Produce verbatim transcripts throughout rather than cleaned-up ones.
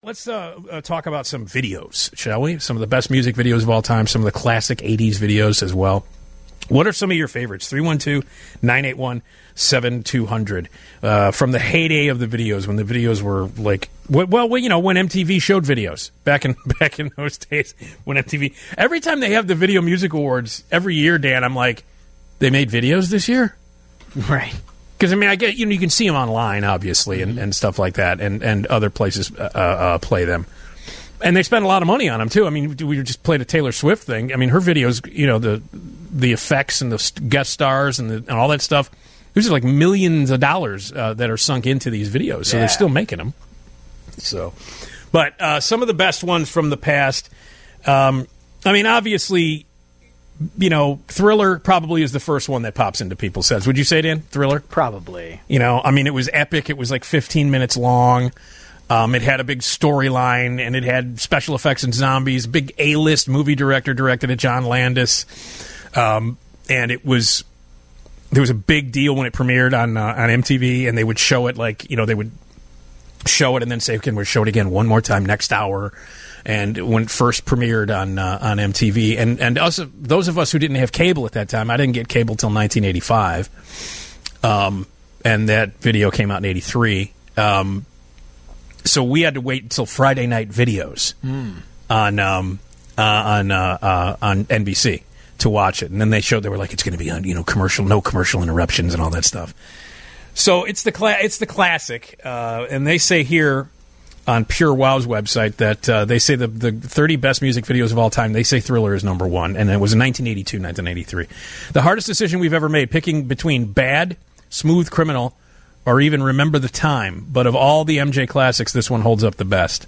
let's uh, uh, talk about some videos, shall we? Some of the best music videos of all time, some of the classic eighties videos as well. What are some of your favorites? three one two, nine eight one, seven two zero zero. Uh, from the heyday of the videos, when the videos were like, well, you know, when M T V showed videos back in back in those days, when M T V, every time they have the Video Music Awards every year, Dan, I'm like, they made videos this year, right? Because I mean, I get you know you can see them online, obviously, and, and stuff like that, and and other places uh, uh, play them. And they spend a lot of money on them, too. I mean, we just played a Taylor Swift thing. I mean, her videos, you know, the the effects and the guest stars and, the, and all that stuff, these are like millions of dollars uh, that are sunk into these videos. So yeah. They're still making them. So, But uh, some of the best ones from the past, um, I mean, obviously, you know, Thriller probably is the first one that pops into people's heads. Would you say, Dan? Thriller? Probably. You know, I mean, it was epic. It was like fifteen minutes long. Um, it had a big storyline, and it had special effects and zombies. Big A-list movie director directed it, John Landis. Um, and it was there was a big deal when it premiered on uh, on M T V, and they would show it like, you know, they would show it and then say, okay, we'll show it again one more time next hour. And when it first premiered on uh, on M T V, and and us, those of us who didn't have cable at that time, I didn't get cable till nineteen eighty-five, um, and that video came out in eighty-three. Um, so we had to wait until Friday night videos mm. on um, uh, on uh, uh, on N B C to watch it, and then they showed they were like, it's going to be on, you know, commercial, no commercial interruptions and all that stuff. So it's the cla- it's the classic, uh, and they say here on Pure Wow's website that uh, they say the, the thirty best music videos of all time, they say Thriller is number one, and it was in nineteen eighty-two, nineteen eighty-three. The hardest decision we've ever made, picking between Bad, Smooth Criminal, or even Remember the Time, but of all the M J classics, this one holds up the best.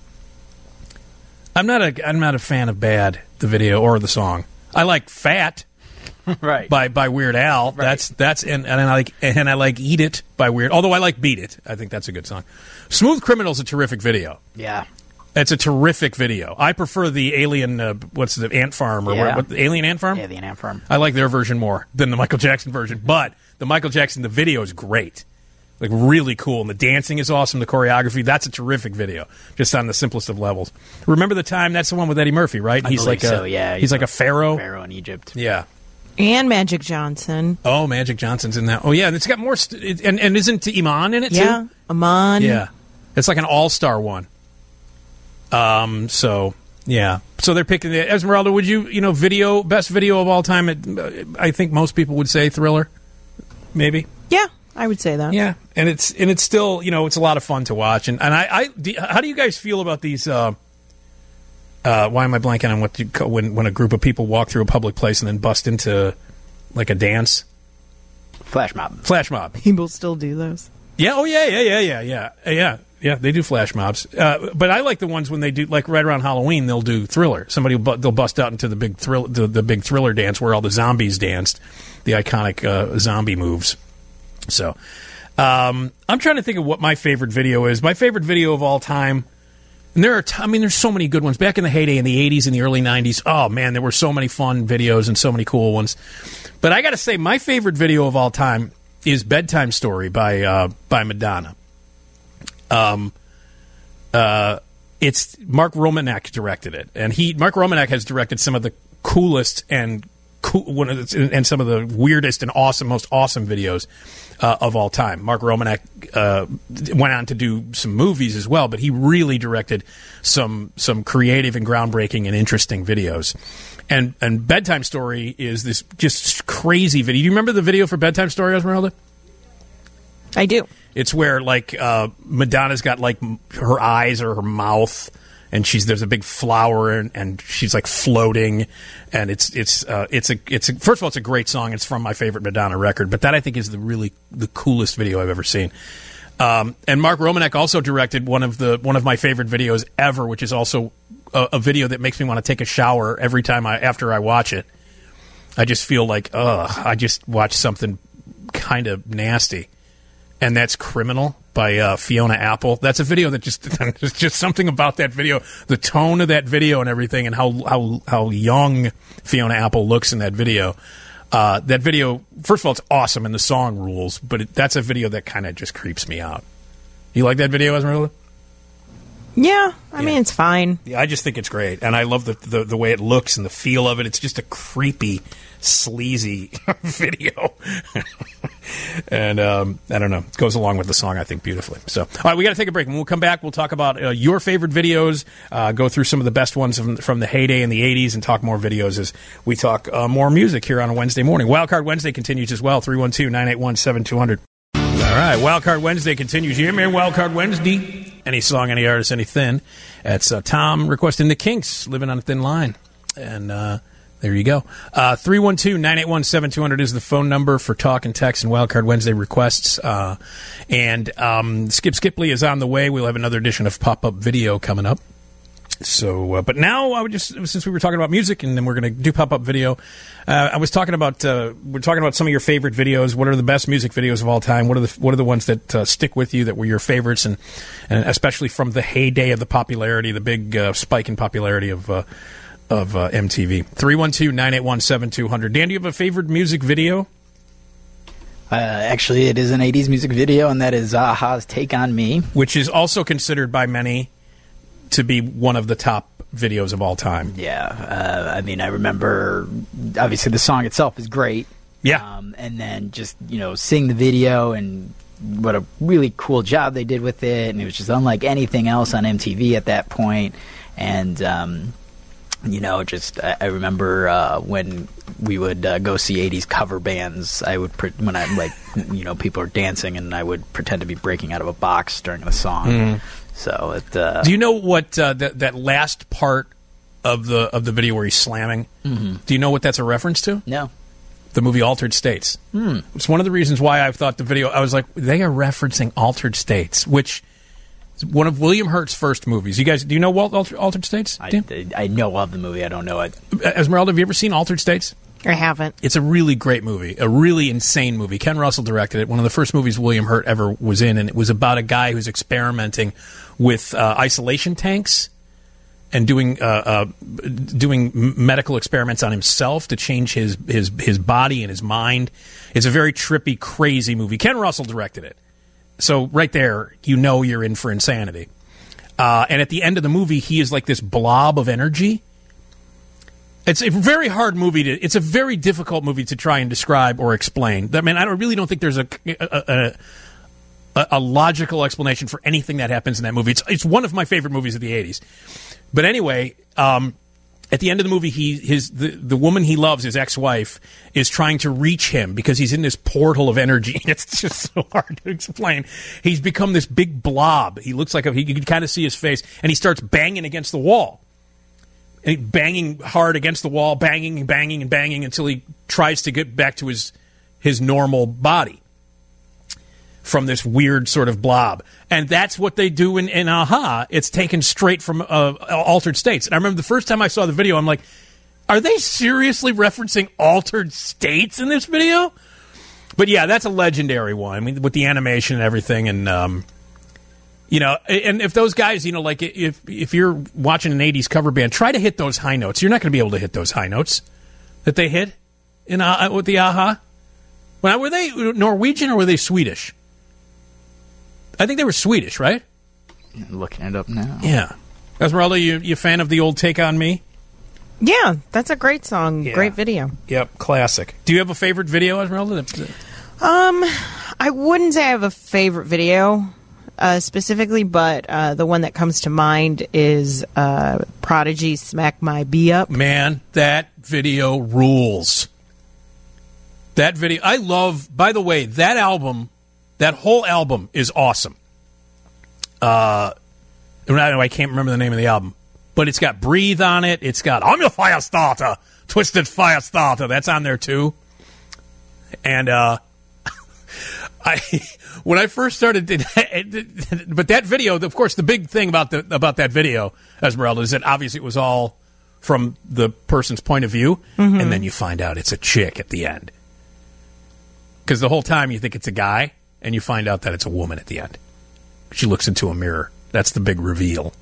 I'm not a I'm not a fan of Bad, the video, or the song. I like Fat. Right. By by Weird Al. Right. That's that's and, and I like and I like Eat It by Weird. Although I like Beat It. I think that's a good song. Smooth Criminal's a terrific video. Yeah. It's a terrific video. I prefer the Alien uh, what's the Ant Farm or yeah. what, what Alien Ant Farm? Alien Ant Farm. I like their version more than the Michael Jackson version, but the Michael Jackson the video is great. Like really cool, and the dancing is awesome, the choreography, that's a terrific video, just on the simplest of levels. Remember the Time? That's the one with Eddie Murphy, right? I he's believe like so, a, yeah. He's, he's like a pharaoh. Pharaoh in Egypt. Yeah. And Magic Johnson. Oh, Magic Johnson's in that. Oh, yeah, it's got more. St- it, and, and isn't Iman in it, yeah, too? Yeah, Iman. Yeah. It's like an all-star one. Um. So, yeah. So they're picking the Esmeralda, would you, you know, video, best video of all time, it, I think most people would say Thriller, maybe? Yeah, I would say that. Yeah, and it's and it's still, you know, it's a lot of fun to watch. And, and I, I do, how do you guys feel about these, uh, uh, why am I blanking on what you call, when, when a group of people walk through a public place and then bust into, like, a dance? Flash mob. Flash mob. People still do those. Yeah, oh, yeah, yeah, yeah, yeah, yeah. Yeah, yeah, they do flash mobs. Uh, but I like the ones when they do, like, right around Halloween, they'll do Thriller. Somebody will, bu- they'll bust out into the big thrill, the, the big Thriller dance where all the zombies danced, the iconic uh, zombie moves. So, um, I'm trying to think of what my favorite video is. My favorite video of all time, and there are, t- I mean, there's so many good ones. Back in the heyday, in the eighties and the early nineties, oh, man, there were so many fun videos and so many cool ones. But I got to say, my favorite video of all time is Bedtime Story by uh, by Madonna. Um, uh, it's Mark Romanek directed it, and he Mark Romanek has directed some of the coolest and cool one of the, and some of the weirdest and awesome, most awesome videos uh, of all time. Mark Romanek uh, went on to do some movies as well, but he really directed some some creative and groundbreaking and interesting videos. And and Bedtime Story is this just crazy video. Do you remember the video for Bedtime Story, Esmeralda? I do. It's where, like, uh, Madonna's got, like, her eyes or her mouth, and she's there's a big flower, and, and she's, like, floating, and it's it's uh, it's a it's a, first of all, it's a great song. It's from my favorite Madonna record, but that I think is the really the coolest video I've ever seen. Um, and Mark Romanek also directed one of the one of my favorite videos ever, which is also a, a video that makes me want to take a shower every time I after I watch it. I just feel like, ugh, I just watched something kind of nasty. And that's Criminal by uh, Fiona Apple. That's a video that just there's just something about that video, the tone of that video and everything, and how how how young Fiona Apple looks in that video. Uh, that video, first of all, it's awesome and the song rules, but it, that's a video that kind of just creeps me out. You like that video, Esmeralda? Yeah, I Yeah. mean, it's fine. Yeah, I just think it's great, and I love the, the the way it looks and the feel of it. It's just a creepy, sleazy video, and um, I don't know, it goes along with the song, I think, beautifully. So, all right, we got to take a break. When we'll come back, we'll talk about uh, your favorite videos, uh, go through some of the best ones from, from the heyday in the eighties, and talk more videos as we talk uh, more music here on a Wednesday morning. Wildcard Wednesday continues as well. three one two, nine eight one, seven two zero zero. All right, Wildcard Wednesday continues here, man. Wildcard Wednesday. Any song, any artist, any thin. That's uh, Tom requesting the Kinks, Living on a Thin Line. And uh, there you go. Uh, three one two, nine eight one, seven two zero zero is the phone number for talk and text and Wildcard Wednesday requests. Uh, and um, Skip Skipley is on the way. We'll have another edition of Pop-Up Video coming up. So, uh, but now I would just, since we were talking about music and then we're going to do pop-up video, uh, I was talking about, uh, we're talking about some of your favorite videos. What are the best music videos of all time? What are the, what are the ones that uh, stick with you that were your favorites? And, and especially from the heyday of the popularity, the big uh, spike in popularity of, uh, of uh, M T V. three one two, nine eight one, seven two zero zero. Dan, do you have a favorite music video? Uh, actually, it is an eighties music video, and that is a-ha's Take on Me. Which is also considered by many to be one of the top videos of all time. Yeah, uh, I mean, I remember, obviously, the song itself is great. Yeah. Um, and then just, you know, seeing the video and what a really cool job they did with it, and it was just unlike anything else on M T V at that point. And, um, you know, just, I, I remember uh, when we would uh, go see eighties cover bands, I would, pre- when I, like, you know, people are dancing, and I would pretend to be breaking out of a box during the song. Mm. So it, uh, do you know what uh, that that last part of the of the video where he's slamming? Mm-hmm. Do you know what that's a reference to? No. The movie Altered States. Hmm. It's one of the reasons why I thought the video. I was like, they are referencing Altered States, which is one of William Hurt's first movies. You guys, do you know Walt, Alter, Altered States? I, I know of the movie. I don't know it. Esmeralda, have you ever seen Altered States? I haven't. It's a really great movie, a really insane movie. Ken Russell directed it, one of the first movies William Hurt ever was in, and it was about a guy who's experimenting with uh, isolation tanks and doing uh, uh, doing medical experiments on himself to change his, his, his body and his mind. It's a very trippy, crazy movie. Ken Russell directed it. So right there, you know you're in for insanity. Uh, and at the end of the movie, he is like this blob of energy. It's a very hard movie to. It's a very difficult movie to try and describe or explain. I mean, I don't, really don't think there's a a, a a logical explanation for anything that happens in that movie. It's it's one of my favorite movies of the eighties. But anyway, um, at the end of the movie, he his the, the woman he loves, his ex-wife, is trying to reach him because he's in this portal of energy. It's just so hard to explain. He's become this big blob. He looks like a, he can kind of see his face, and he starts banging against the wall. And banging hard against the wall, banging and banging and banging until he tries to get back to his his normal body from this weird sort of blob. And that's what they do in, in a-ha. It's taken straight from uh, Altered States. And I remember the first time I saw the video, I'm like, are they seriously referencing Altered States in this video? But yeah, that's a legendary one. I mean, with the animation and everything, and um, you know, and if those guys, you know, like if if you're watching an eighties cover band, try to hit those high notes. You're not going to be able to hit those high notes that they hit in uh, with the a-ha. Well, were they Norwegian or were they Swedish? I think they were Swedish, right? I'm looking it up now. Yeah. Esmeralda, you you a fan of the old Take on Me? Yeah, that's a great song. Yeah. Great video. Yep, classic. Do you have a favorite video, Esmeralda? Um, I wouldn't say I have a favorite video. Uh, specifically, but uh, the one that comes to mind is uh, Prodigy Smack My B Up. Man, that video rules. That video, I love, by the way, that album, that whole album is awesome. Uh, I can't remember the name of the album, but it's got Breathe on it. It's got I'm Your Fire Starter, Twisted Fire Starter. That's on there too. And, uh, I when I first started, but that video, of course, the big thing about the about that video, Esmeralda, is that obviously it was all from the person's point of view, mm-hmm. and then you find out it's a chick at the end. Because the whole time you think it's a guy, and you find out that it's a woman at the end. She looks into a mirror. That's the big reveal.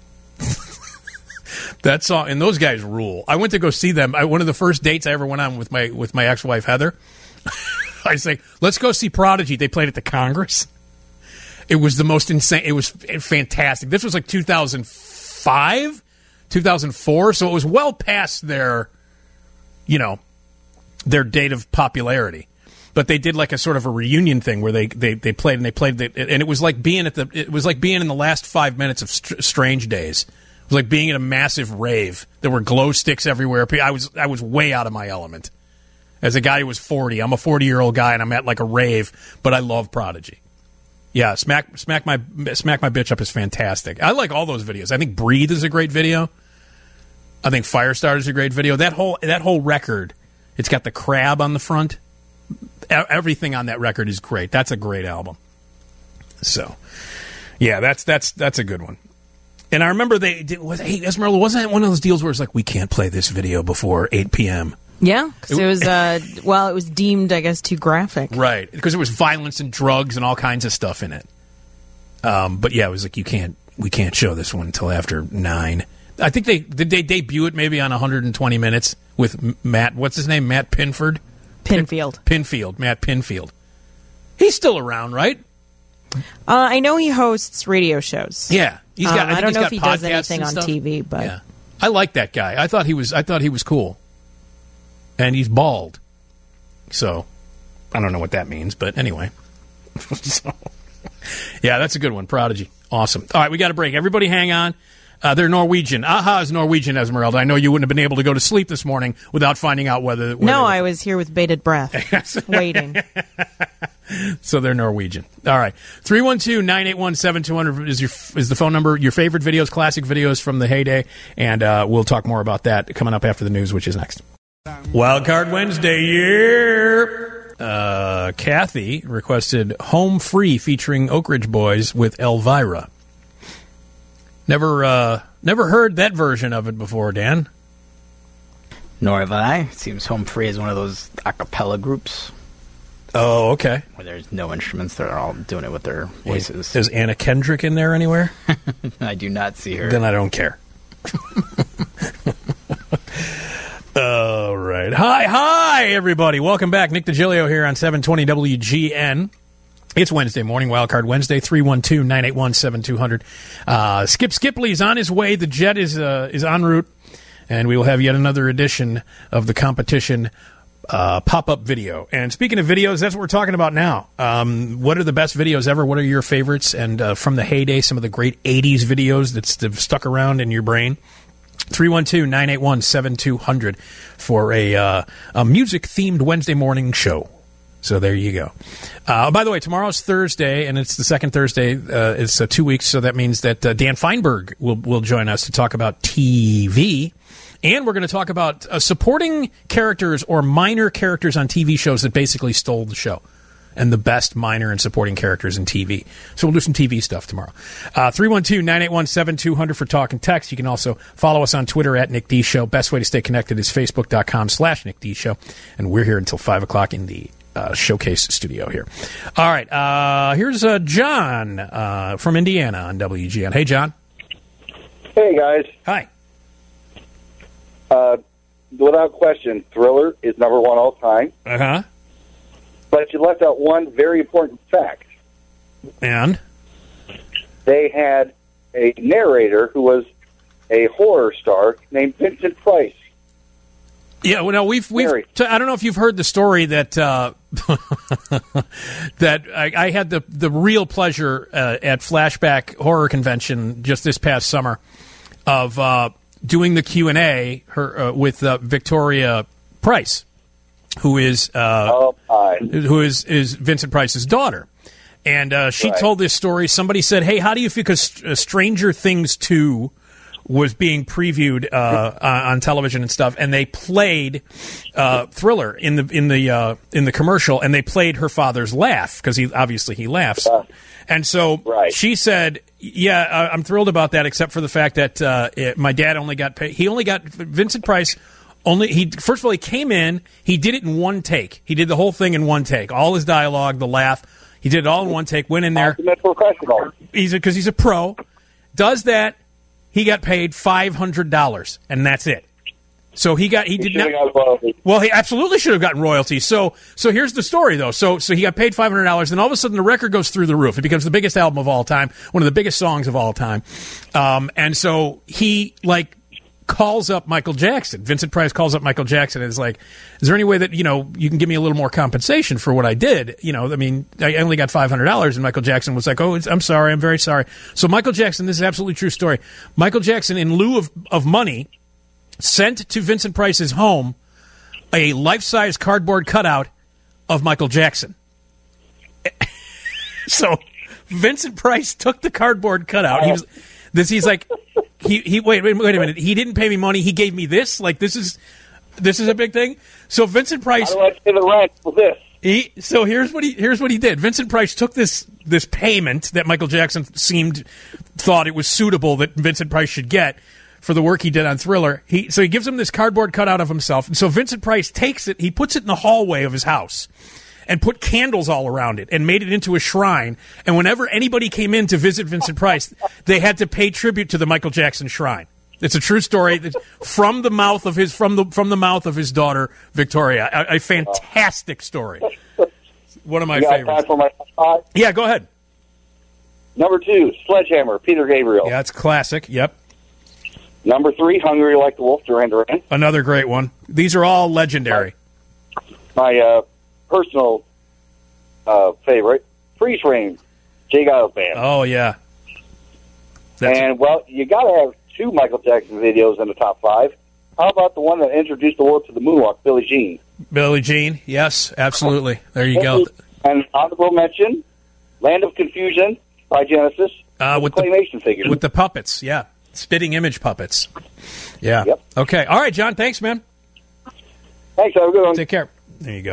That song, and those guys rule. I went to go see them. I, one of the first dates I ever went on with my with my ex-wife Heather. I say, let's go see Prodigy. They played at the Congress. It was the most insane. It was fantastic. This was like two thousand five, two thousand four, so it was well past their, you know, their date of popularity. But they did like a sort of a reunion thing where they, they, they played and they played, the, and it was like being at the it was like being in the last five minutes of Str- Strange Days. It was like being at a massive rave. There were glow sticks everywhere. I was I was way out of my element. As a guy who was forty, I'm a forty-year-old guy, and I'm at like a rave, but I love Prodigy. Yeah, smack smack my smack my bitch up is fantastic. I like all those videos. I think Breathe is a great video. I think Firestarter is a great video. That whole that whole record, it's got the crab on the front. Everything on that record is great. That's a great album. So, yeah, that's that's that's a good one. And I remember they did, was hey Esmeralda, wasn't that one of those deals where it's like we can't play this video before eight p.m. Yeah, because it, it was, uh, well, it was deemed, I guess, too graphic. Right, because there was violence and drugs and all kinds of stuff in it. Um, but yeah, it was like, you can't, we can't show this one until after nine. I think they, did they debut it maybe on one hundred twenty minutes with Matt, what's his name, Matt Pinford? Pinfield. Pin, Pinfield, Matt Pinfield. He's still around, right? Uh, I know he hosts radio shows. Yeah. He's got, um, I, I don't he's know got if he does anything on stuff. T V, but... Yeah. I like that guy. I thought he was, I thought he was cool. And he's bald. So, I don't know what that means, but anyway. So, yeah, that's a good one. Prodigy. Awesome. All right, we got a break. Everybody hang on. Uh, they're Norwegian. Aha is Norwegian, Esmeralda. I know you wouldn't have been able to go to sleep this morning without finding out whether... whether no, I was here with bated breath, waiting. So they're Norwegian. All right. three one two, nine eight one, seven two zero zero is your is the phone number. Your favorite videos, classic videos from the heyday. And uh, we'll talk more about that coming up after the news, which is next. Wildcard Wednesday, yeah. Uh, Kathy requested Home Free featuring Oak Ridge Boys with Elvira. Never, uh, never heard that version of it before, Dan. Nor have I. It seems Home Free is one of those a cappella groups. Oh, okay. Where there's no instruments, they're all doing it with their voices. Is Anna Kendrick in there anywhere? I do not see her. Then I don't care. All right. Hi, hi, everybody. Welcome back. Nick DiGilio here on seven twenty W G N. It's Wednesday morning, Wildcard Wednesday, three one two, nine eight one, seven two zero zero. Uh, Skip Skipley is on his way. The jet is uh, is en route, and we will have yet another edition of the competition uh, pop-up video. And speaking of videos, that's what we're talking about now. Um, what are the best videos ever? What are your favorites? And uh, from the heyday, some of the great eighties videos that's, that have stuck around in your brain. three one two, nine eight one, seven two zero zero for a, uh, a music-themed Wednesday morning show. So there you go. Uh, by the way, tomorrow's Thursday, and it's the second Thursday. Uh, it's uh, two weeks, so that means that uh, Dan Feinberg will, will join us to talk about T V. And we're going to talk about uh, supporting characters or minor characters on T V shows that basically stole the show. And the best minor and supporting characters in T V. So we'll do some T V stuff tomorrow. Uh, three one two, nine eight one, seven two zero zero for talk and text. You can also follow us on Twitter at Nick D Show. Best way to stay connected is facebook.com slash Nick D Show. And we're here until five o'clock in the uh, showcase studio here. All right. Uh, here's uh, John uh, from Indiana on W G N. Hey, John. Hey, guys. Hi. Uh, without question, Thriller is number one all time. Uh-huh. But you left out one very important fact. And? They had a narrator who was a horror star named Vincent Price. Yeah, well, no, we've we've. Mary. T- I don't know if you've heard the story that uh, that I, I had the the real pleasure uh, at Flashback Horror Convention just this past summer of uh, doing the Q and A her uh, with uh, Victoria Price, who is uh, Oh, hi. who is is Vincent Price's daughter. And uh, she Right. told this story. Somebody said, "Hey, how do you feel?" Because uh, Stranger Things two was being previewed uh, on television and stuff, and they played uh, Thriller in the in the uh, in the commercial, and they played her father's laugh because he obviously he laughs. Uh, And so right. she said, "Yeah, I- I'm thrilled about that, except for the fact that uh, it, my dad only got paid. He only got Vincent Price." Only he first of all he came in, he did it in one take. He did the whole thing in one take, all his dialogue, the laugh. He did it all in one take. Went in there. Ultimate professional. He's because he's a pro. Does that. He got paid five hundred dollars, and that's it. So he got he, He did should have not. got royalties. Well, he absolutely should have gotten royalties. So, so here's the story, though. So, so he got paid five hundred dollars, and all of a sudden the record goes through the roof. It becomes the biggest album of all time, one of the biggest songs of all time. Um, and so he like calls up Michael Jackson. Vincent Price calls up Michael Jackson and is like, "Is there any way that you know you can give me a little more compensation for what I did? You know, I mean, I only got five hundred dollars." And Michael Jackson was like, "Oh, it's, I'm sorry, I'm very sorry." So Michael Jackson, this is an absolutely true story. Michael Jackson, in lieu of of money, sent to Vincent Price's home a life-size cardboard cutout of Michael Jackson. So Vincent Price took the cardboard cutout. He was this. He's like, he he. Wait, wait, wait a minute. He didn't pay me money. He gave me this. Like this is this is a big thing. So Vincent Price. How do I pay the rent for this? He so here's what he here's what he did. Vincent Price took this this payment that Michael Jackson seemed thought it was suitable that Vincent Price should get for the work he did on Thriller. He so he gives him this cardboard cutout of himself. And so Vincent Price takes it, he puts it in the hallway of his house and put candles all around it and made it into a shrine. And whenever anybody came in to visit Vincent Price, they had to pay tribute to the Michael Jackson shrine. It's a true story from the mouth of his from the from the mouth of his daughter Victoria. A, a fantastic story. One of my You got favorites. time for my top five? Yeah, go ahead. Number two, Sledgehammer, Peter Gabriel. Yeah, it's classic. Yep. Number three, Hungry Like the Wolf, Duran Duran. Another great one. These are all legendary. My uh, personal uh, favorite, Freeze Frame, Jay Giles Band. Oh, yeah. That's and, well, you got to have two Michael Jackson videos in the top five. How about the one that introduced the world to the moonwalk, Billie Jean? Billie Jean. Yes, absolutely. There you go. And honorable mention, Land of Confusion by Genesis, Uh, with the claymation figures. with the puppets, yeah. Spitting image puppets. Yeah. Yep. Okay. All right, John. Thanks, man. Thanks, have a good one. Take care. There you go.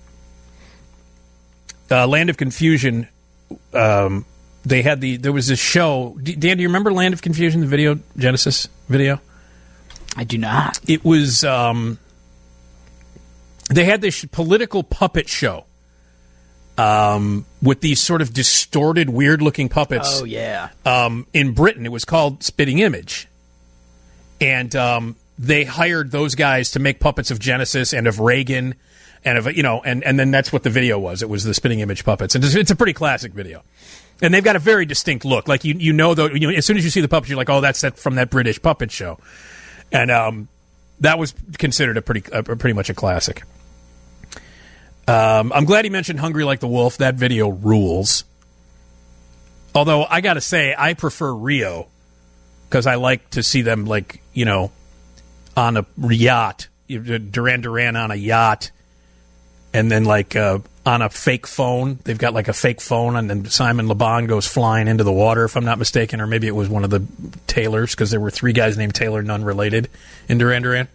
Uh, Land of Confusion. Um, they had the. There was this show. D- Dan, do you remember Land of Confusion? The video, Genesis video. I do not. It was. Um, they had this political puppet show. Um, with these sort of distorted, weird-looking puppets. Oh yeah. Um, in Britain, it was called Spitting Image, and um, they hired those guys to make puppets of Genesis and of Reagan, and of you know, and, and then that's what the video was. It was the Spitting Image puppets, and it's, it's a pretty classic video, and they've got a very distinct look. Like you, you know, though, you know, as soon as you see the puppets, you're like, oh, that's that from that British puppet show, and um, that was considered a pretty, a, pretty much a classic. Um, I'm glad he mentioned Hungry Like the Wolf. That video rules. Although, I got to say, I prefer Rio because I like to see them, like, you know, on a yacht. Duran Duran on a yacht. And then, like, uh, on a fake phone. They've got, like, a fake phone, and then Simon Le Bon goes flying into the water, if I'm not mistaken. Or maybe it was one of the Taylors, because there were three guys named Taylor, none related, in Duran Duran.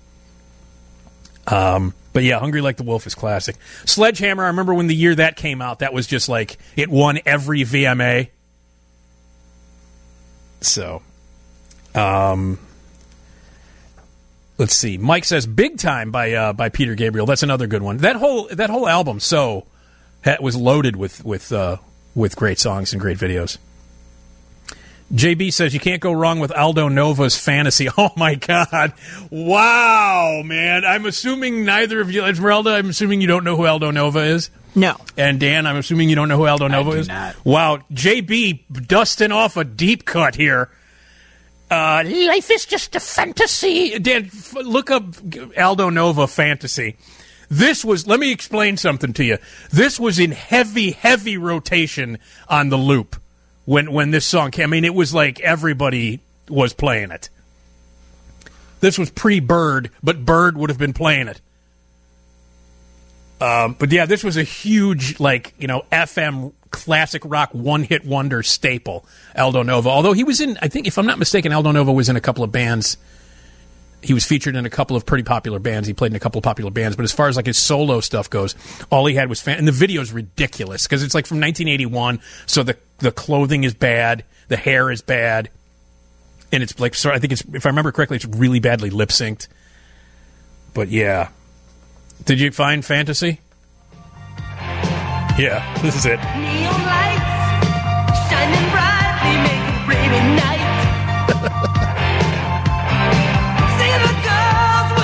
Um... But yeah, Hungry Like the Wolf is classic. Sledgehammer, I remember when the year that came out, that was just like, it won every V M A. So, um, let's see. Mike says Big Time by uh, by Peter Gabriel. That's another good one. That whole that whole album, so, was loaded with with uh, with great songs and great videos. J B says you can't go wrong with Aldo Nova's Fantasy. Oh, my God. Wow, man. I'm assuming neither of you, Esmeralda, I'm assuming you don't know who Aldo Nova is. No. And Dan, I'm assuming you don't know who Aldo Nova I do is. not. Wow. J B dusting off a deep cut here. Uh, life is just a fantasy. Dan, f- look up Aldo Nova Fantasy. This was, let me explain something to you. This was in heavy, heavy rotation on the loop. When when this song came, I mean, it was like everybody was playing it. This was pre-Bird, but Bird would have been playing it. Um, but yeah, this was a huge, like, you know, F M classic rock one-hit wonder staple, Aldo Nova. Although he was in, I think, if I'm not mistaken, Aldo Nova was in a couple of bands. He was featured in a couple of pretty popular bands. He played in a couple of popular bands. But as far as like his solo stuff goes, all he had was fan. And the video's ridiculous because it's like from nineteen eighty-one. So the the clothing is bad, the hair is bad, and it's like, so I think it's, if I remember correctly, it's really badly lip synced. But yeah, did you find Fantasy? Yeah, this is it. Neon lights shining brightly make a rainy night. See the girls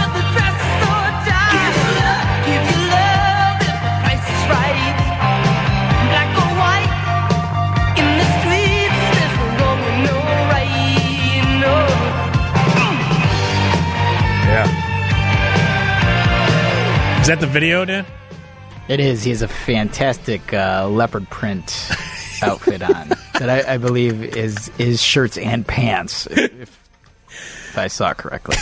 Is that the video, Dan? It is. He has a fantastic uh, leopard print outfit on that I, I believe is is shirts and pants, if, if I saw correctly.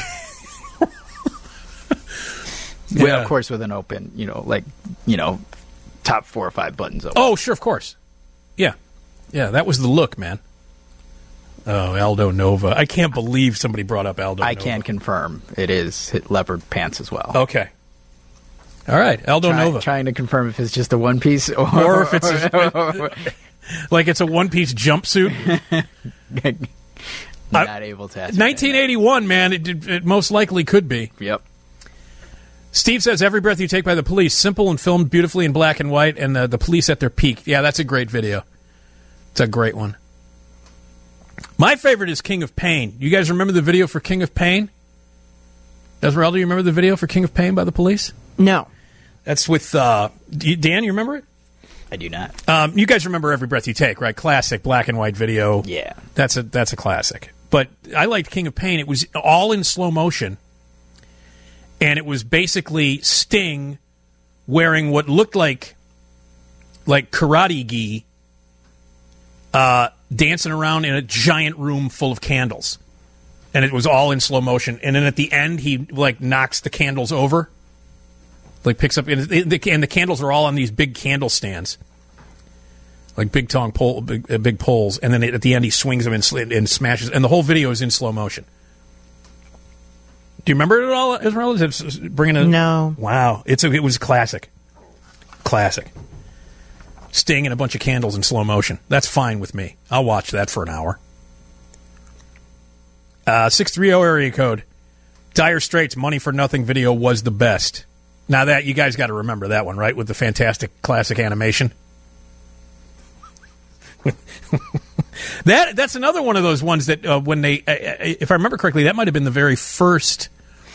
Yeah. Well, of course, with an open, you know, like, you know, top four or five buttons open. Oh, sure, of course. Yeah. Yeah, that was the look, man. Oh, Aldo Nova. I can't believe somebody brought up Aldo I Nova. can confirm it is leopard pants as well. Okay. All right, Aldo Try, Nova. Trying to confirm if it's just a one piece or, Or if it's a, like it's a one-piece jumpsuit. not able to ascertain nineteen eighty-one, man, it, it, it most likely could be. that. Yep. Steve says, Every Breath You Take by the Police, simple and filmed beautifully in black and white, and uh, the police at their peak. Yeah, that's a great video. It's a great one. My favorite is King of Pain. You guys remember the video for King of Pain? Esmeralda, you remember the video for King of Pain by the Police? No. That's with, uh, Dan, you remember it? I do not. Um, you guys remember Every Breath You Take, right? Classic black and white video. Yeah. That's a that's a classic. But I liked King of Pain. It was all in slow motion, and it was basically Sting wearing what looked like like karate gi, uh, dancing around in a giant room full of candles, and it was all in slow motion. And then at the end, he like knocks the candles over. Like picks up, and the, and the candles are all on these big candle stands, like big tong pole, big, uh, big poles. And then at the end, he swings them and, sl- and smashes. And the whole video is in slow motion. Do you remember it at all, Israel? Is it bringing a No. Wow, it's a, it was classic, classic. Sting and a bunch of candles in slow motion. That's fine with me. I'll watch that for an hour. Uh, six three zero area code. Dire Straits' Money for Nothing video was the best. Now that you guys got to remember that one, right? With the fantastic classic animation. that that's another one of those ones that uh, when they, uh, if I remember correctly, that might have been the very first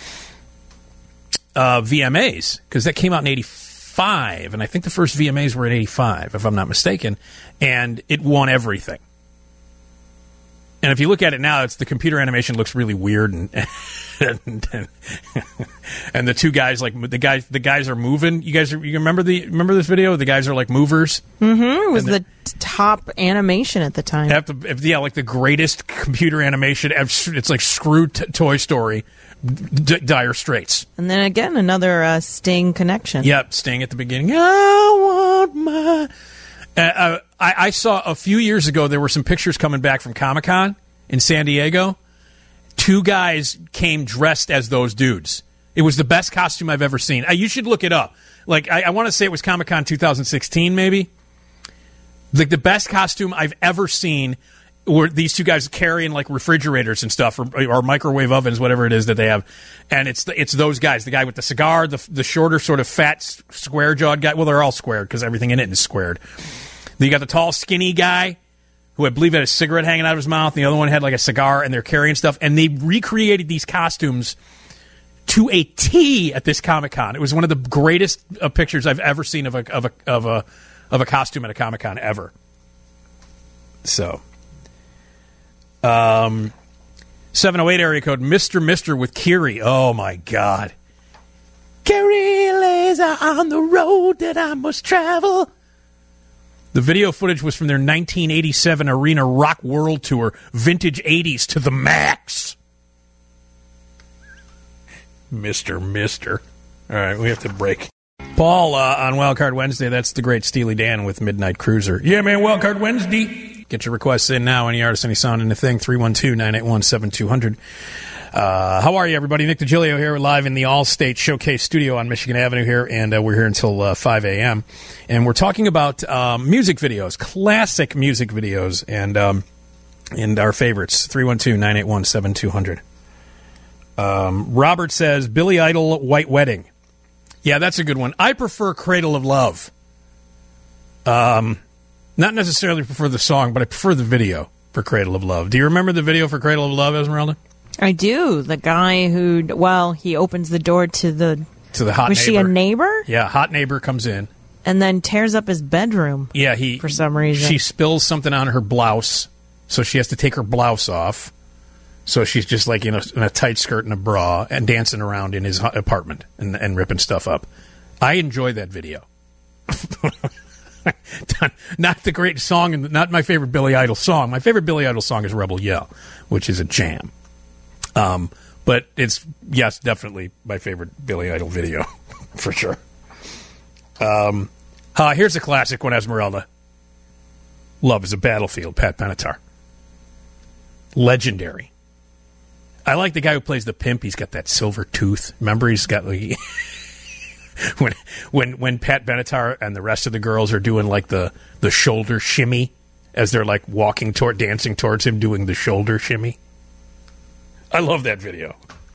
uh, V M As, because that came out in eighty-five, and I think the first V M As were in eighty-five, if I'm not mistaken, and it won everything. And if you look at it now, it's the computer animation looks really weird, and and, and, and the two guys like the guys the guys are moving. You guys are, you remember the remember this video? The guys are like movers. Mm-hmm. It was And the, the top animation at the time. Have to, if, yeah, like the greatest computer animation. It's like screw t- Toy Story, D- Dire Straits. And then again, another uh, Sting connection. Yep, Sting at the beginning. I want my. Uh, uh, I, I saw a few years ago, there were some pictures coming back from Comic-Con in San Diego. Two guys came dressed as those dudes. It was the best costume I've ever seen. Uh, you should look it up. Like, I, I want to say it was Comic-Con twenty sixteen, maybe. Like, the best costume I've ever seen were these two guys carrying, like, refrigerators and stuff, or, or microwave ovens, whatever it is that they have. And it's the, it's those guys. The guy with the cigar, the, the shorter, sort of fat, square-jawed guy. Well, they're all squared, because everything in it is squared. Then you got the tall, skinny guy, who I believe had a cigarette hanging out of his mouth, and the other one had like a cigar, and they're carrying stuff. And they recreated these costumes to a T at this Comic-Con. It was one of the greatest uh, pictures I've ever seen of a of a of a of a costume at a Comic-Con ever. So, um, seven oh eight area code, Mister Mister with Kiri. Oh my God, Kiri lays on the road that I must travel. The video footage was from their nineteen eighty-seven Arena Rock World Tour, vintage eighties to the max. Mister Mister. All right, we have to break. Paul, uh, on Wildcard Wednesday, that's the great Steely Dan with Midnight Cruiser. Yeah, man, Wildcard Wednesday. Get your requests in now. Any artist, any sound, anything. three one two, nine eight one, seven two zero zero. Uh, how are you, everybody? Nick DiGilio here, live in the All-State Showcase studio on Michigan Avenue here, and uh, we're here until uh, five a.m. And we're talking about um, music videos, classic music videos, and um, and our favorites. three one two, nine eight one, seven two zero zero. Um, Robert says, Billy Idol, White Wedding. Yeah, that's a good one. I prefer Cradle of Love. Um, not necessarily prefer the song, but I prefer the video for Cradle of Love. Do you remember the video for Cradle of Love, Esmeralda? I do. The guy who, well, he opens the door to the... To the hot was neighbor. she a neighbor? Yeah, hot neighbor comes in. And then tears up his bedroom. Yeah, he... For some reason. She spills something on her blouse, so she has to take her blouse off. So she's just like in a, in a tight skirt and a bra and dancing around in his apartment and, and ripping stuff up. I enjoy that video. Not the great song, and not my favorite Billy Idol song. My favorite Billy Idol song is Rebel Yell, which is a jam. Um, but it's, yes, definitely my favorite Billy Idol video, for sure. Um, uh, here's a classic one, Esmeralda. Love is a Battlefield, Pat Benatar. Legendary. I like the guy who plays the pimp. He's got that silver tooth. Remember, he's got like... when when when Pat Benatar and the rest of the girls are doing like the, the shoulder shimmy as they're like walking toward, dancing towards him, doing the shoulder shimmy. I love that video.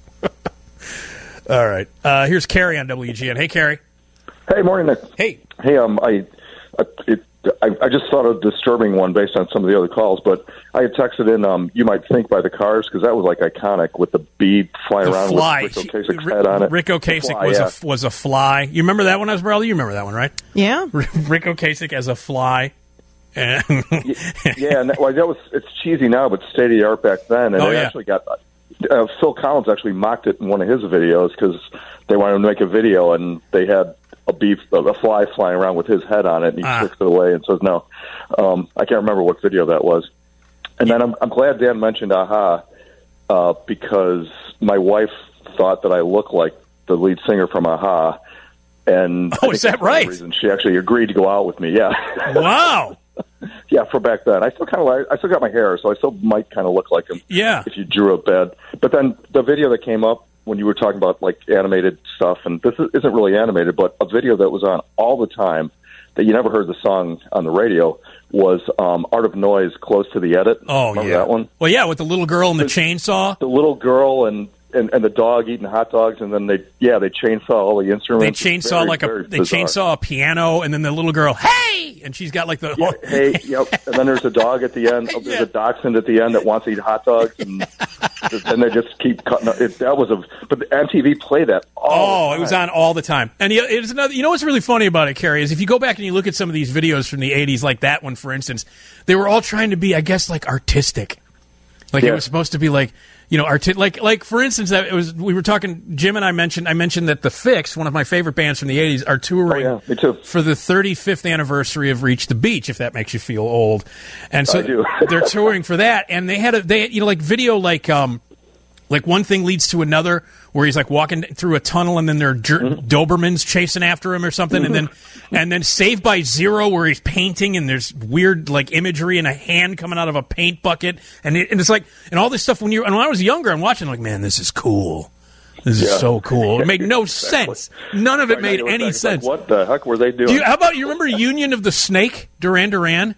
All right. Uh, here's Carrie on W G N. Hey, Carrie. Hey, morning, Nick. Hey. Hey, um, I, I, it, I, I just thought a disturbing one based on some of the other calls, but I had texted in, um, You Might Think by the Cars, because that was like iconic with the bee flying The around fly. with Rick Ocasek's Rick, head on it. Rick Ocasek fly, was yeah. a was a fly. You remember that one, Esmeralda? You remember that one, right? Yeah. Rick Ocasek as a fly. And yeah, and that, well, that was, it's cheesy now, but state of the art back then. And Oh, it yeah. actually got, uh, Phil Collins actually mocked it in one of his videos because they wanted to make a video and they had a bee, a fly flying around with his head on it, and he Ah. kicks it away and says no. Um, I can't remember what video that was. And then I'm, I'm glad Dan mentioned Aha, uh, because my wife thought that I looked like the lead singer from Aha. And I Oh, think is that that's one of the right? reasons she actually agreed to go out with me. Yeah. Wow. Yeah, for back then. I still kind of like, I still got my hair, so I still might kind of look like him. Yeah. If you drew it bad. But then the video that came up when you were talking about like animated stuff, and this isn't really animated, but a video that was on all the time that you never heard the song on the radio was um, Art of Noise, Close to the Edit. Oh, Remember yeah. that one? Well, yeah, with the little girl and the chainsaw. The little girl and, and, and the dog eating hot dogs, and then they, yeah, they chainsaw all the They instruments. It's chainsaw very, like a very they bizarre. chainsaw a piano, and then the little girl, hey, and she's got like the Yeah, hey, yep. And then there's a dog at the end. Oh, there's Yeah. a dachshund at the end that wants to eat hot dogs, and then they just keep cutting. It, that was a. But the M T V played that. All Oh, the it was time. on all the time. And you- it's another. You know what's really funny about it, Carrie, is if you go back and you look at some of these videos from the eighties, like that one, for instance, they were all trying to be, I guess, like artistic. Like it Yeah. was supposed to be like, you know, arti- like like for instance, that it was we were talking. Jim and I mentioned I mentioned that the Fix, one of my favorite bands from the eighties, are touring Oh, yeah, me too. for the thirty-fifth anniversary of Reach the Beach, if that makes you feel old. And so I do. they're touring for that, and they had a they you know like video like um like one thing leads to another, where he's like walking through a tunnel, and then there are jer- Mm-hmm. Dobermans chasing after him or something, and then and then Saved by Zero, where he's painting, and there's weird like imagery and a hand coming out of a paint bucket, and, it, and it's like and all this stuff when you and when I was younger, I'm watching like, man, this is cool. This is Yeah. so cool. It made no Exactly. sense. None of it Right now, made you look any back, it's like, sense. what the heck were they doing? Do you, how about you remember Union of the Snake, Duran Duran?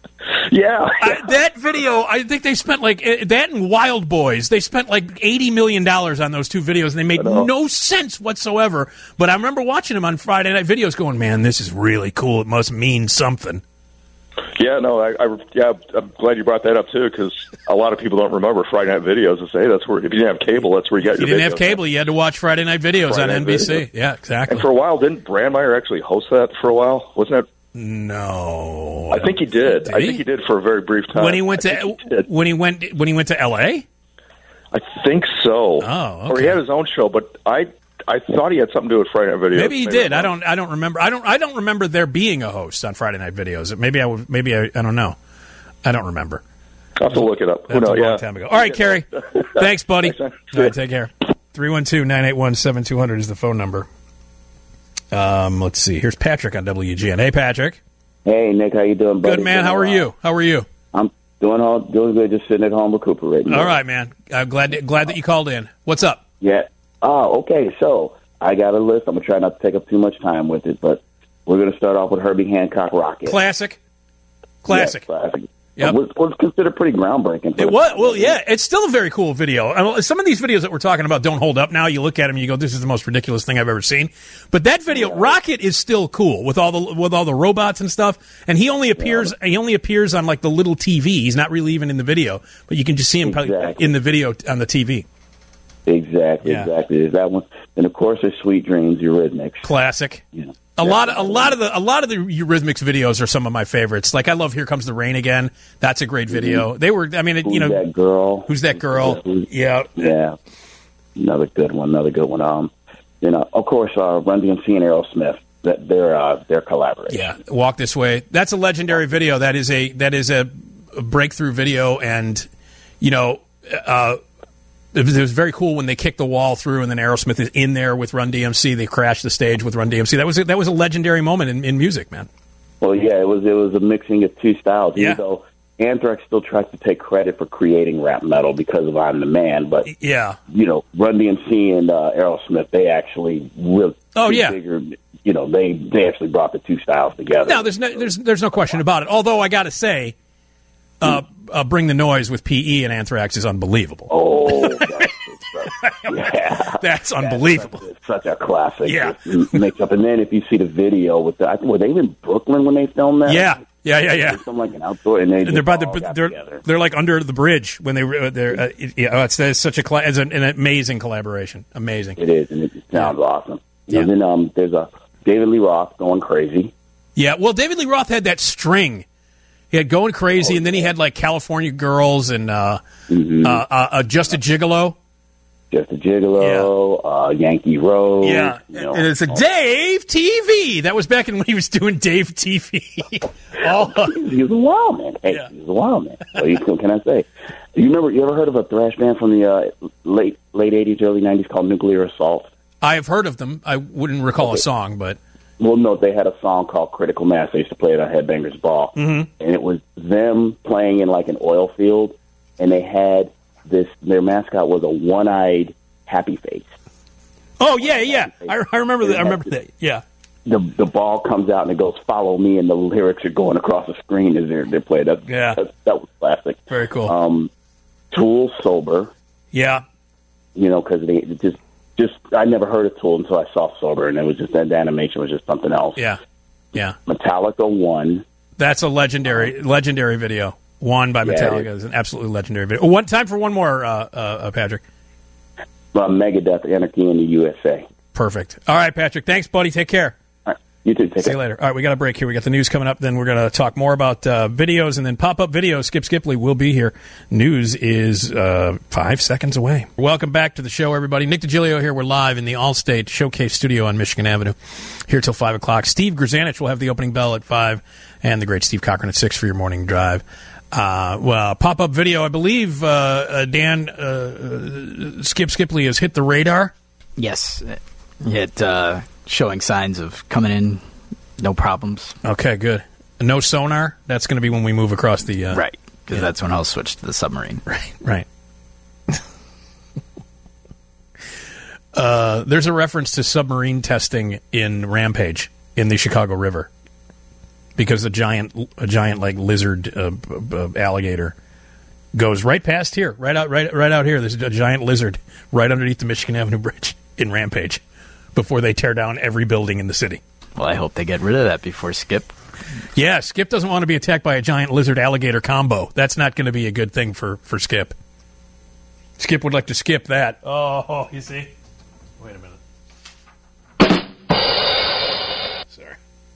yeah, I, that video, I think they spent like eh, that and Wild Boys. They spent like eighty million dollars on those two videos, and they made I know. no sense whatsoever. But I remember watching them on Friday night videos, going, "Man, this is really cool. It must mean something." yeah. No, I, I, yeah. I'm glad you brought that up too, because a lot of people don't remember Friday Night Videos and say, hey, that's where if you didn't have cable, that's where you got If you your. didn't have videos. cable, you had to watch Friday night videos Friday on Night N B C. Video. Yeah, exactly. And for a while, didn't Brandmeier actually host that for a while? Wasn't it? no, I think he did. Did I he? think he did for a very brief time. when he went I to think he did. when he went when he went to L A. I think so. Oh, Or he okay. had his own show, but I I thought he had something to do with Friday Night Videos. Maybe he did. I don't. I don't remember. I don't. I don't remember there being a host on Friday Night Videos. Maybe I. would- Maybe I. I don't know. I don't remember. I'll have to look it up. Who That's knows? a long Yeah. time ago. All right, Kerry. Thanks, buddy. Thanks, man. All right, take care. three one two, nine eight one, seven two zero zero is the phone number. Um, let's see. Here's Patrick on W G N. Hey, Patrick. Hey, Nick, how you doing, buddy? Good, man. How are you? How are you? I'm doing all doing good, just sitting at home recuperating. All right, man. I'm glad glad that you called in. What's up? Yeah. Oh, okay. So I got a list. I'm gonna try not to take up too much time with it, but we're gonna start off with Herbie Hancock Rocket. Classic. Classic. Yeah, classic. Yep. It was, was considered pretty groundbreaking. for It the- was well, yeah. It's still a very cool video. I mean, some of these videos that we're talking about don't hold up now. You look at them, and you go, "This is the most ridiculous thing I've ever seen." But that video, Rocket, is still cool with all the with all the robots and stuff. And he only appears he only appears on like the little T V. He's not really even in the video, but you can just see him probably Exactly. in the video on the T V. Exactly, Yeah. exactly. There's that one, and of course, there's Sweet Dreams, Eurythmics. Classic. You know. A lot of a lot of the a lot of the Eurythmics videos are some of my favorites. Like I love "Here Comes the Rain Again." That's a great video. They were. I mean, it, Who's you know, that girl? who's that girl? Who's- Yeah. Yeah, another good one. Another good one. Um, you know, of course, uh, Run D M C and Aerosmith, that their uh, their collaboration. Yeah, Walk This Way. That's a legendary video. That is a that is a breakthrough video, and you know, uh, it was, it was very cool when they kicked the wall through, and then Aerosmith is in there with Run D M C. They crashed the stage with Run D M C. That was a, that was a legendary moment in, in music, man. Well, yeah, it was it was a mixing of two styles. Yeah. Even though Anthrax still tries to take credit for creating rap metal because of I'm the Man, but Yeah. you know, Run D M C and uh, Aerosmith, they actually really Oh, yeah. figured, you know, they they actually brought the two styles together. No, there's no there's there's no question about it. Although I got to say, uh, uh, Bring the Noise with P E and Anthrax is unbelievable. Oh, that's, that's, yeah. That's unbelievable. It's such a classic. Yeah. It makes up. And then if you see the video with the, I think, were they in Brooklyn when they filmed that? Yeah, yeah, yeah, yeah. Something like an outdoor, and they And they're by the all got they're together. they're like under the bridge when they uh, they're uh, yeah. Oh, it's, it's such a cla- it's an, an amazing collaboration. Amazing. It is, and it just sounds awesome. Yeah. And then um, there's a David Lee Roth going crazy. Yeah. Well, David Lee Roth had that string. He had Going Crazy, Oh, and then he had like California Girls and uh, Mm-hmm. uh, uh, uh, Just a Gigolo. Just a Gigolo, uh, Yankee Road. Yeah, you know, and it's a all- Dave T V. That was back in when he was doing Dave T V. All, He was a wild man. Hey, Yeah. he was a wild man. What you- what can I say? You remember? You ever heard of a thrash band from the uh, late late eighties, early nineties called Nuclear Assault? I have heard of them. I wouldn't recall a Okay. song, but Well, no, they had a song called Critical Mass. They used to play it on Headbangers Ball. Mm-hmm. And it was them playing in like an oil field, and they had this, their mascot was a one-eyed happy face. oh yeah, yeah, I, I remember that. I remember that. Yeah, The the ball comes out and it goes, "Follow me," and the lyrics are going across the screen as they're, they're played. That, Yeah. that, that was classic. very cool. Um, Tool, Sober, yeah, you know, because they it just, just, I never heard of Tool until I saw Sober, and it was just, that the animation was just something else. yeah, yeah. Metallica One. That's a legendary, legendary video. One by Yeah, Metallica it is an absolutely legendary video. One time for one more, uh, uh, uh, Patrick. Uh, Megadeth, Anarchy in the U S A. Perfect. All right, Patrick. Thanks, buddy. Take care. All right. You too. Take See care. you later. All right, we got a break here. We got the news coming up. Then we're going to talk more about uh, videos and then pop-up videos. Skip Skipley will be here. News is uh, five seconds away. Welcome back to the show, everybody. Nick DiGilio here. We're live in the Allstate Showcase Studio on Michigan Avenue. Here till five o'clock. Steve Grzanich will have the opening bell at five, and the great Steve Cochran at six for your morning drive. Uh, well, pop-up video, I believe, uh, uh, Dan, uh, uh, Skip Skipley has hit the radar. Yes, it uh, showing signs of coming in, no problems. Okay, good. No sonar? That's going to be when we move across the... Uh, Right, because that's when I'll switch to the submarine. Right, right. uh, there's a reference to submarine testing in Rampage in the Chicago River because a giant, a giant like lizard uh, b- b- alligator goes right past here, right out, right, right out here. There's a giant lizard right underneath the Michigan Avenue Bridge in Rampage before they tear down every building in the city. Well, I hope they get rid of that before Skip. Yeah, Skip doesn't want to be attacked by a giant lizard alligator combo. That's not going to be a good thing for, for Skip. Skip would like to skip that. Oh, you see? Wait a minute. Sorry.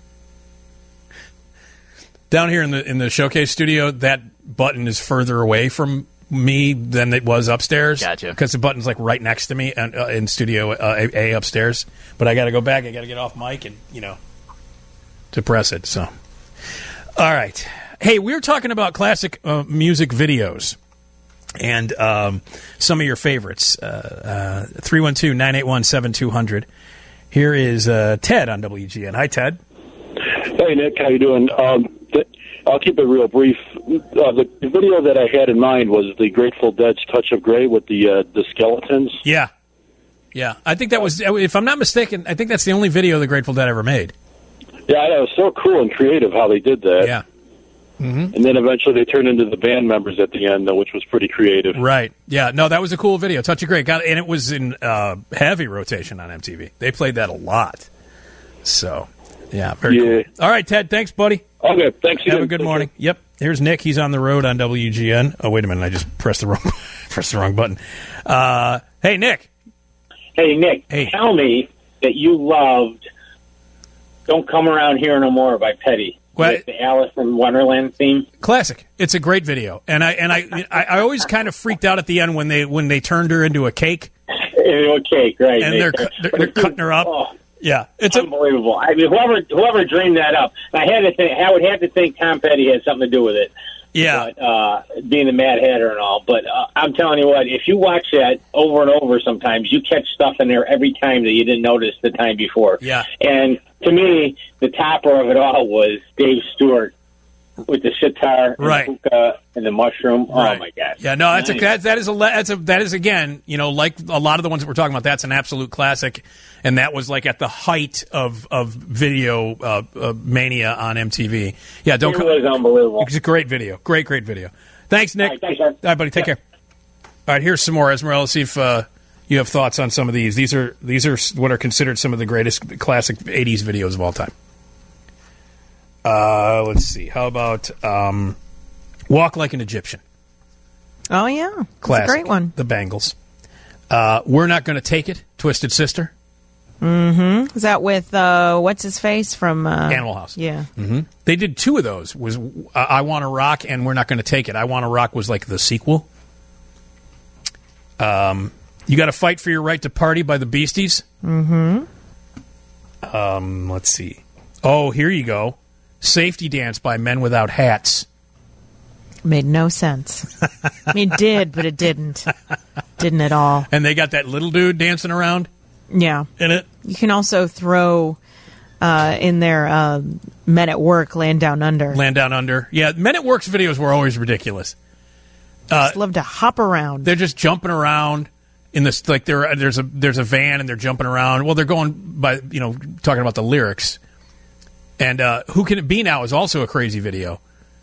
Down here in the in the showcase studio, that button is further away from me than it was upstairs. Gotcha. Because the button's like right next to me and, uh, in studio uh, A, A upstairs. But I got to go back. I got to get off mic and, you know, to press it. So, all right. Hey, we were talking about classic uh, music videos and um, some of your favorites. Uh, uh, three one two, nine eight one, seven two zero zero. Here is uh, Ted on W G N. Hi, Ted. Hey, Nick. How you doing? Um, th- I'll keep it real brief. Uh, the, the video that I had in mind was the Grateful Dead's Touch of Grey with the uh, the skeletons. Yeah. Yeah. I think that was, if I'm not mistaken, I think that's the only video the Grateful Dead ever made. Yeah, I know. It was so cool and creative how they did that. Yeah. And then eventually they turned into the band members at the end, though, which was pretty creative. Right. Yeah. No, that was a cool video. Touch of Grey. Got, and it was in uh, heavy rotation on M T V. They played that a lot. So, yeah, very Yeah. cool. All right, Ted. Thanks, buddy. Okay, thanks. Have again. a good Take morning. care. Yep. Here's Nick. He's on the road on W G N. Oh, wait a minute. I just pressed the wrong pressed the wrong button. Uh, hey, Nick. Hey, Nick, Hey. tell me that you loved Don't Come Around Here No More by Petty. What? With the Alice in Wonderland theme. Classic. It's a great video, and I and I I, I always kind of freaked out at the end when they when they turned her into a cake. into a cake, right? And they're cu- they're, they're cutting her up. Oh, yeah, it's unbelievable. A- I mean, whoever whoever dreamed that up, I had to think. I would have to think Tom Petty had something to do with it. Yeah, but, uh, being the Mad Hatter and all. But uh, I'm telling you what, if you watch that over and over, sometimes you catch stuff in there every time that you didn't notice the time before. Yeah. And to me, the topper of it all was Dave Stewart with the sitar, and right, the hookah, and the mushroom. Right. Oh my God! Yeah, no, that's a that, that is a that's a that is again, you know, like a lot of the ones that we're talking about. That's an absolute classic, and that was like at the height of of video uh, uh, mania on M T V. Yeah, don't. It was unbelievable. It's a great video, great great video. Thanks, Nick. All right, thanks, man. All right, buddy, take Yeah. care. All right, here's some more, Esmeralda. Let's see if uh, you have thoughts on some of these. These are these are what are considered some of the greatest classic eighties videos of all time. Uh, let's see. How about um, Walk Like an Egyptian? Oh, yeah. That's Classic. a great one. The Bangles. Uh, We're Not Gonna Take It, Twisted Sister. Mm-hmm. Is that with, uh, what's his face from... Uh, Animal House. Yeah. Mm-hmm. They did two of those. Was uh, I Want to Rock and We're Not Gonna Take It. I Want to Rock was like the sequel. Um, You Gotta Fight for Your Right to Party by the Beasties. Mm-hmm. Um, let's see. Oh, here you go. Safety Dance by Men Without Hats. Made no sense. I mean, it did, but it didn't. Didn't at all. And they got that little dude dancing around Yeah. in it. You can also throw uh, in there uh, Men at Work, Land Down Under. Land Down Under. Yeah, Men at Work's videos were always ridiculous. Uh, Just love to hop around. They're just jumping around in this, like there there's a there's a van and they're jumping around. Well, they're going by, you know, talking about the lyrics. And uh, Who Can It Be Now is also a crazy video.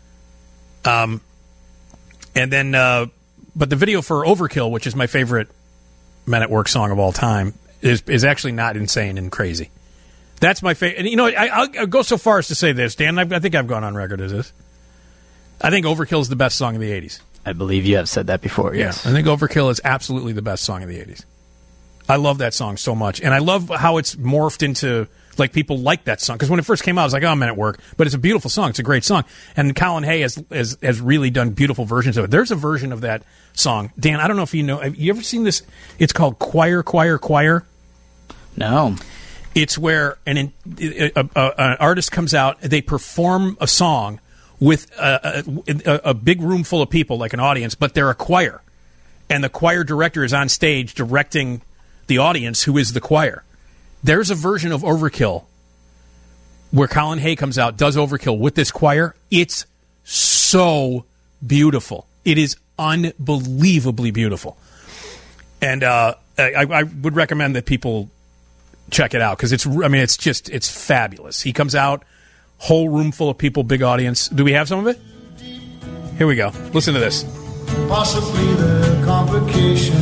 Um, and then, uh, but the video for Overkill, which is my favorite Men at Work song of all time, is is actually not insane and crazy. That's my favorite. And you know, I, I'll, I'll go so far as to say this, Dan. I, I think I've gone on record as this. I think Overkill is the best song of the eighties. I believe you have said that before, yes. Yeah, I think Overkill is absolutely the best song of the eighties. I love that song so much. And I love how it's morphed into, like, people like that song. Because when it first came out, I was like, oh, Men at Work. But it's a beautiful song. It's a great song. And Colin Hay has, has, has really done beautiful versions of it. There's a version of that song. Dan, I don't know if you know. Have you ever seen this? It's called Choir, Choir, Choir. No. It's where an, a, a, a, an artist comes out, they perform a song with a, a, a big room full of people, like an audience, but they're a choir. And the choir director is on stage directing the audience, who is the choir. There's a version of Overkill where Colin Hay comes out, does Overkill with this choir. It's so beautiful. It is unbelievably beautiful. And uh, I, I would recommend that people check it out because it's, I mean, it's just, it's fabulous. He comes out, whole room full of people, big audience. Do we have some of it? Here we go. Listen to this. Possibly the complication,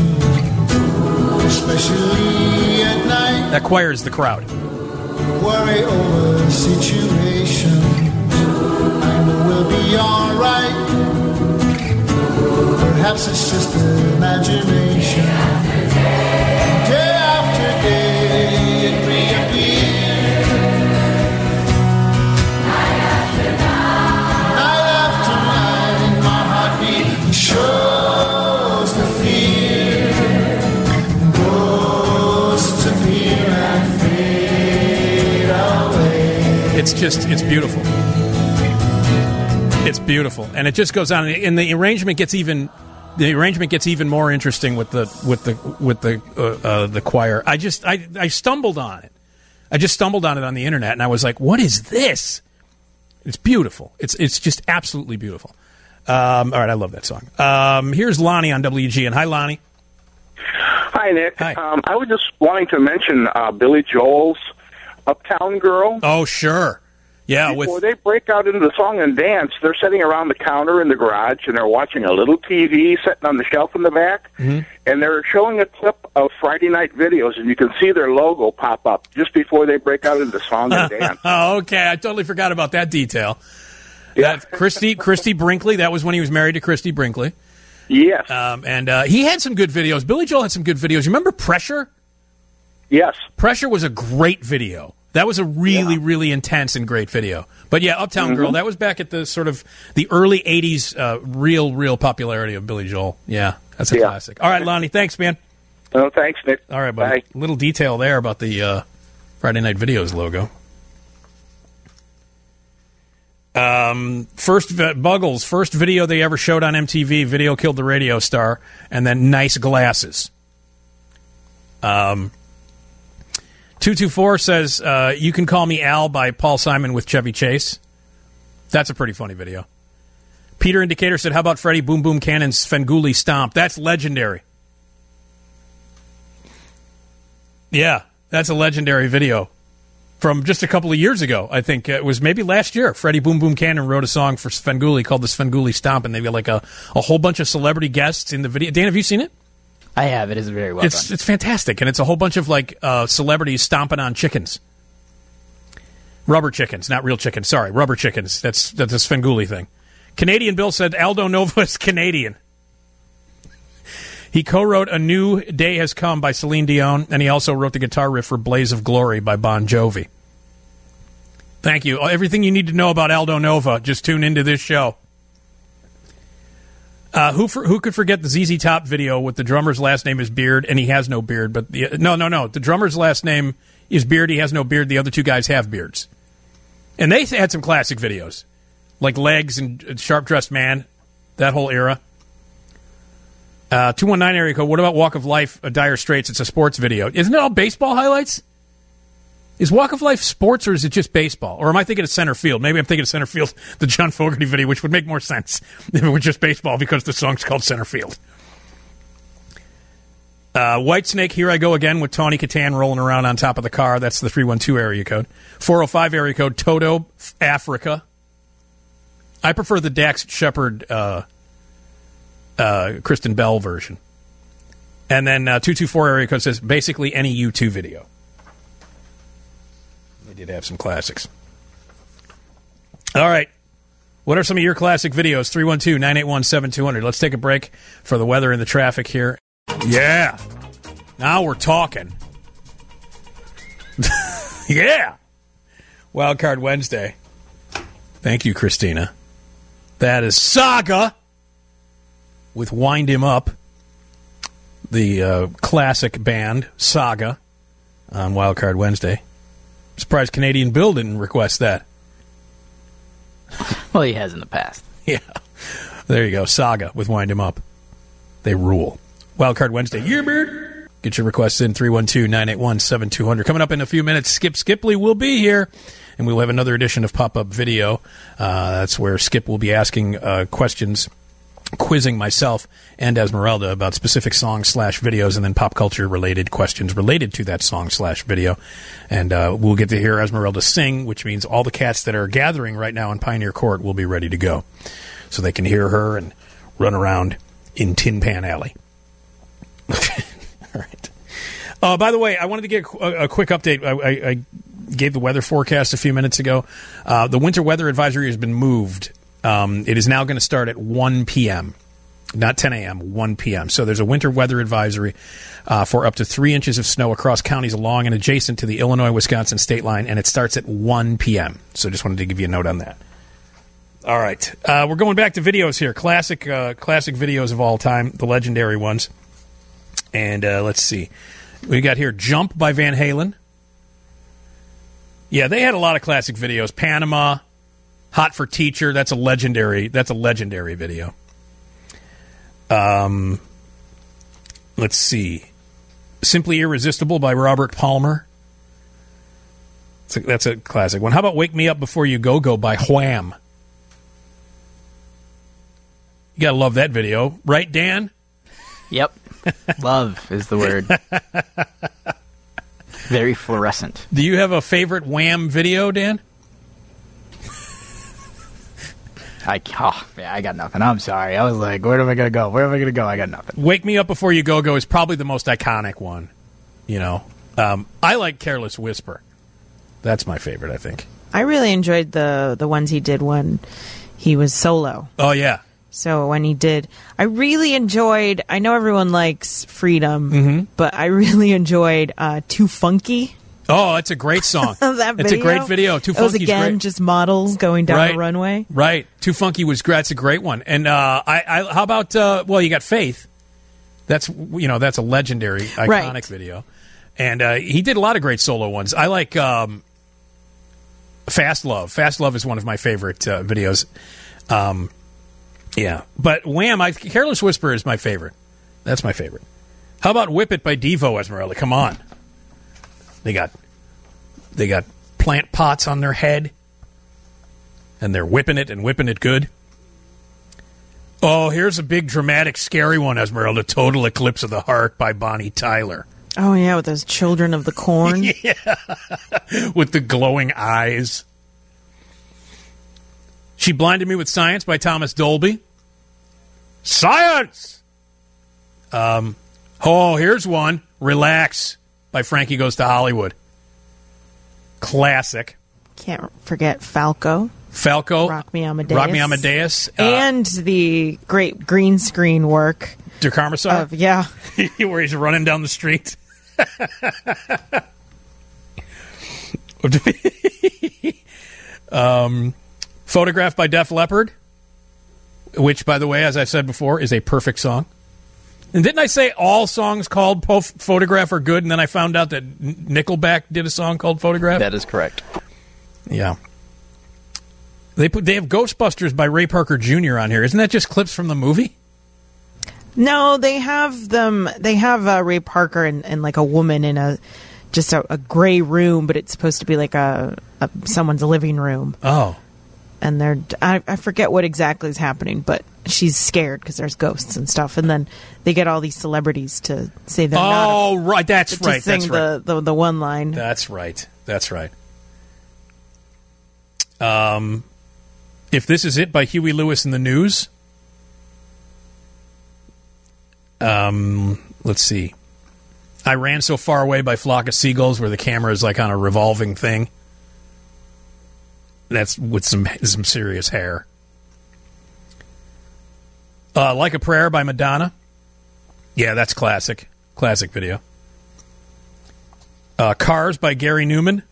especially at night. That choir is the crowd. Worry over the situation. I know we'll be alright. Perhaps it's just imagination. Day after day it reappears. Night after night. Night after night. My heartbeat shows the fear. Goes to appear and fade away. It's just, it's beautiful. It's beautiful, and it just goes on. And the arrangement gets even, the arrangement gets even more interesting with the with the with the uh, uh, the choir. I just, I, I stumbled on it. I just stumbled on it on the internet, and I was like, "What is this?" It's beautiful. It's it's just absolutely beautiful. Um, all right, I love that song. Um, here's Lonnie on W G N. Hi, Lonnie. Hi, Nick. Hi. Um, I was just wanting to mention uh, Billy Joel's Uptown Girl. Oh, sure. Yeah, Before with they break out into the song and dance, they're sitting around the counter in the garage, and they're watching a little T V sitting on the shelf in the back, Mhm. and they're showing a clip of Friday night videos, and you can see their logo pop up just before they break out into song and dance. Oh, okay. I totally forgot about that detail. Yeah, Christy Christy Brinkley. That was when he was married to Christy Brinkley. Yes. Um, and uh, he had some good videos. Billy Joel had some good videos. You remember Pressure? Yes. Pressure was a great video. That was a really, yeah. really intense and great video. But yeah, Uptown Mm-hmm. Girl, that was back at the sort of the early eighties uh, real, real popularity of Billy Joel. Yeah, that's a Yeah. classic. All right, Lonnie, thanks, man. No, thanks, Nick. All right, buddy. Bye. Little detail there about the uh, Friday Night Videos logo. Um, first, Buggles, first video they ever showed on M T V, Video Killed the Radio Star, and then nice glasses. Um, two two four says, uh, You Can Call Me Al by Paul Simon with Chevy Chase. That's a pretty funny video. Peter Indicator said, how about Freddie Boom Boom Cannon's Svengoolie Stomp? That's legendary. Yeah, that's a legendary video from just a couple of years ago. I think it was maybe last year. Freddie Boom Boom Cannon wrote a song for Svengoolie called the Svengoolie Stomp, and they've got like a, a whole bunch of celebrity guests in the video. Dan, have you seen it? I have. It is very well it's, done. It's fantastic, and it's a whole bunch of like uh, celebrities stomping on chickens. Rubber chickens, not real chickens. Sorry, rubber chickens. That's that's a Svengoolie thing. Canadian Bill said Aldo Nova is Canadian. He co-wrote A New Day Has Come by Celine Dion, and he also wrote the guitar riff for Blaze of Glory by Bon Jovi. Thank you. Everything you need to know about Aldo Nova, just tune into this show. Uh, who for, who could forget the Z Z Top video with the drummer's last name is Beard, and he has no beard. But the, No, no, no. The drummer's last name is Beard, he has no beard. The other two guys have beards. And they had some classic videos, like Legs and Sharp Dressed Man, that whole era. Uh, two one nine area code, what about Walk of Life, uh, Dire Straits? It's a sports video. Isn't it all baseball highlights? Is Walk of Life sports, or is it just baseball? Or am I thinking of center field? Maybe I'm thinking of center field, the John Fogerty video, which would make more sense if it were just baseball because the song's called Center Field. Uh, Whitesnake, Here I Go Again with Tawny Katan rolling around on top of the car. That's the three one two area code. four oh five area code, Toto, Africa. I prefer the Dax Shepard uh Uh, Kristen Bell version. And then uh, two two four area code says basically any U two video. They did have some classics. All right. What are some of your classic videos? three one two, nine eight one, seven two zero zero. Let's take a break for the weather and the traffic here. Yeah. Now we're talking. Yeah. Wildcard Wednesday. Thank you, Christina. That is Saga with Wind Him Up, the uh, classic band Saga on Wildcard Wednesday. I'm surprised Canadian Bill didn't request that. Well, he has in the past. Yeah. There you go. Saga with Wind Him Up. They rule. Wildcard Wednesday. Yeah, bird. Get your requests in three one two, nine eight one, seven two zero zero. Coming up in a few minutes, Skip Skipley will be here, and we'll have another edition of Pop-Up Video. Uh, that's where Skip will be asking uh, questions, quizzing myself and Esmeralda about specific songs slash videos, and then pop culture related questions related to that song slash video. And uh, we'll get to hear Esmeralda sing, which means all the cats that are gathering right now in Pioneer Court will be ready to go, so they can hear her and run around in Tin Pan Alley. All right. Uh, by the way, I wanted to get a, a quick update. I, I, I gave the weather forecast a few minutes ago. Uh, the winter weather advisory has been moved. Um, it is now going to start at one p.m., not ten a.m., one p.m. So there's a winter weather advisory uh, for up to three inches of snow across counties along and adjacent to the Illinois-Wisconsin state line, and it starts at one p.m. So just wanted to give you a note on that. All right. Uh, we're going back to videos here. Classic uh, classic videos of all time, the legendary ones. And uh, let's see. We got here Jump by Van Halen. Yeah, they had a lot of classic videos. Panama, Hot for Teacher, that's a legendary that's a legendary video. Um let's see. Simply Irresistible by Robert Palmer. That's a, that's a classic one. How about Wake Me Up Before You Go Go by Wham? You gotta love that video, right, Dan? Yep. Love is the word. Very fluorescent. Do you have a favorite Wham video, Dan? I, oh, yeah, I got nothing. I'm sorry. I was like, where am I going to go? Where am I going to go? I got nothing. Wake Me Up Before You Go Go is probably the most iconic one. You know, um, I like Careless Whisper. That's my favorite, I think. I really enjoyed the the ones he did when he was solo. Oh, yeah. So when he did, I really enjoyed, I know everyone likes Freedom, mm-hmm. but I really enjoyed uh, Too Funky. Oh, it's a great song. that It's a great video. Too Funky was great. again just models going down right. the runway. Right. Too Funky was great. It's a great one. And uh, I, I, how about, uh, well, you got Faith. That's you know that's a legendary, iconic Right. video, and uh, he did a lot of great solo ones. I like um, Fast Love. Fast Love is one of my favorite uh, videos. Um, yeah, but Wham! I, Careless Whisper is my favorite. That's my favorite. How about Whip It by Devo, Esmeralda? Come on, they got they got plant pots on their head, and they're whipping it and whipping it good. Oh, here's a big, dramatic, scary one, Esmeralda. Total Eclipse of the Heart by Bonnie Tyler. Oh, yeah, with those children of the corn. Yeah. With the glowing eyes. She Blinded Me with Science by Thomas Dolby. Science! Um, oh, here's one. Relax by Frankie Goes to Hollywood. Classic. Can't forget Falco. Falco. Rock Me Amadeus. Rock Me Amadeus. Uh, And the great green screen work. Der Karmasar? Of, yeah. Where he's running down the street. um, Photograph by Def Leppard, which, by the way, as I said before, is a perfect song. And didn't I say all songs called po- Photograph are good, and then I found out that Nickelback did a song called Photograph? That is correct. Yeah. They put they have Ghostbusters by Ray Parker Junior on here. Isn't that just clips from the movie? No, they have them. They have uh, Ray Parker and, and like a woman in a just a, a gray room, but it's supposed to be like a, a someone's living room. Oh, and they're I, I forget what exactly is happening, but she's scared because there's ghosts and stuff. And then they get all these celebrities to say they're not. Oh, right, that's to right. Sing That's the, right. the the one line. That's right. That's right. Um, If This Is It by Huey Lewis and the News. Um, let's see. I Ran So Far Away by Flock of Seagulls, where the camera is like on a revolving thing. That's with some some serious hair. Uh, Like a Prayer by Madonna. Yeah, that's classic. Classic video. Uh, Cars by Gary Newman.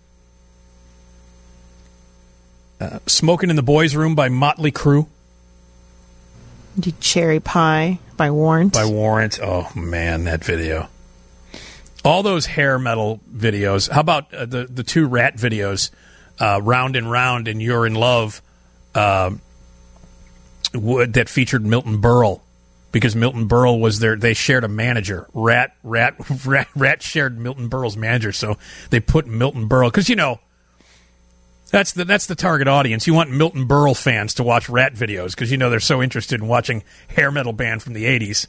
Uh, Smoking in the Boys' Room by Motley Crue. Do Cherry Pie by Warrant. By Warrant. Oh, man, that video. All those hair metal videos. How about uh, the, the two Rat videos, uh, Round and Round and You're in Love, uh, would, that featured Milton Berle? Because Milton Berle was there. They shared a manager. Rat, Rat, Rat, Rat shared Milton Berle's manager, so they put Milton Berle. Because, you know, That's the that's the target audience. You want Milton Berle fans to watch Rat videos because you know they're so interested in watching hair metal band from the eighties.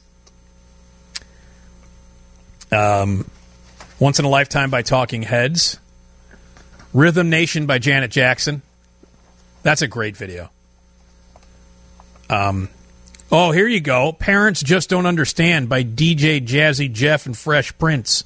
Um, Once in a Lifetime by Talking Heads. Rhythm Nation by Janet Jackson. That's a great video. Um, oh, here you go. Parents Just Don't Understand by D J Jazzy Jeff and Fresh Prince.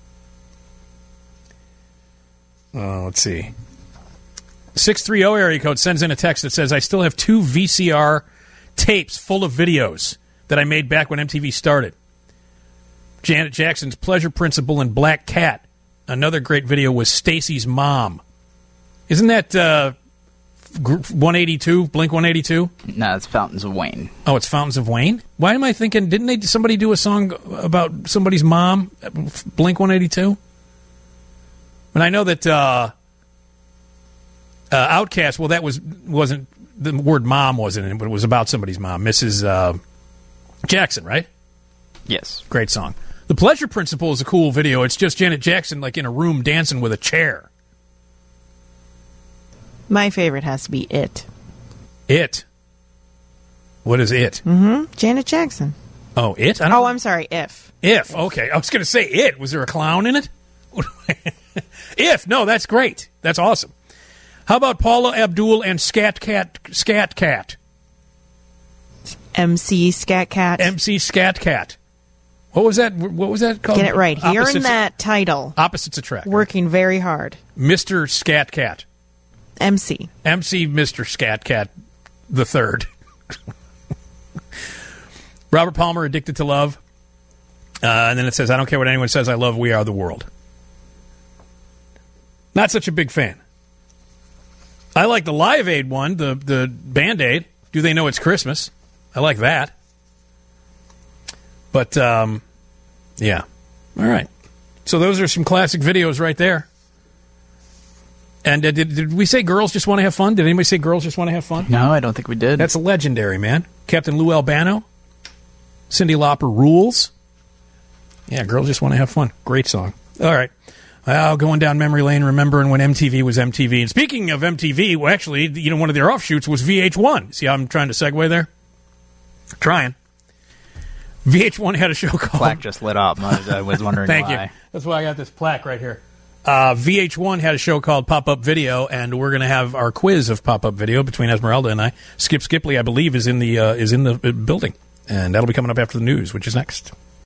Oh, let's see. six three zero area code sends in a text that says, I still have two V C R tapes full of videos that I made back when M T V started. Janet Jackson's Pleasure Principle and Black Cat. Another great video was Stacy's Mom. Isn't that uh, one eighty-two, Blink one eighty-two? No, it's Fountains of Wayne. Oh, it's Fountains of Wayne? Why am I thinking, didn't they somebody do a song about somebody's mom? Blink one eighty-two? And I know that... Uh, Uh, Outcast, well, that was, wasn't, the word mom wasn't in it, but it was about somebody's mom, Missus Uh, Jackson, right? Yes. Great song. The Pleasure Principle is a cool video. It's just Janet Jackson, like, in a room dancing with a chair. My favorite has to be It. It? What is It? Mm-hmm. Janet Jackson. Oh, It? I don't Oh, I'm sorry, If. If, okay. I was going to say It. Was there a clown in it? If, no, that's great. That's awesome. How about Paula Abdul and Scat Cat? Scat Cat. M C Scat Cat. M C Scat Cat. What was that? What was that called? Get it right. Hearing Opposites- that title. Opposites attract. Working very hard. Mister Scat Cat. M C. M C Mister Scat Cat the third. Robert Palmer, Addicted to Love. Uh, and then it says, I don't care what anyone says, I love We Are the World. Not such a big fan. I like the Live Aid one, the, the Band-Aid. Do They Know It's Christmas? I like that. But, um, Yeah. All right. So those are some classic videos right there. And uh, did, did we say girls just want to have fun? Did anybody say girls just want to have fun? No, I don't think we did. That's legendary, man. Captain Lou Albano, Cyndi Lauper rules. Yeah, girls just want to have fun. Great song. All right. Well, going down memory lane, remembering when M T V was M T V. And speaking of M T V, well, actually, you know, one of their offshoots was V H one. See how I'm trying to segue there? Trying. V H one had a show called... Plaque just lit up. I was wondering Thank why. you. That's why I got this plaque right here. Uh, V H one had a show called Pop-Up Video, and we're going to have our quiz of Pop-Up Video between Esmeralda and I. Skip Skipley, I believe, is in the uh, is in the building, and that'll be coming up after the news, which is next.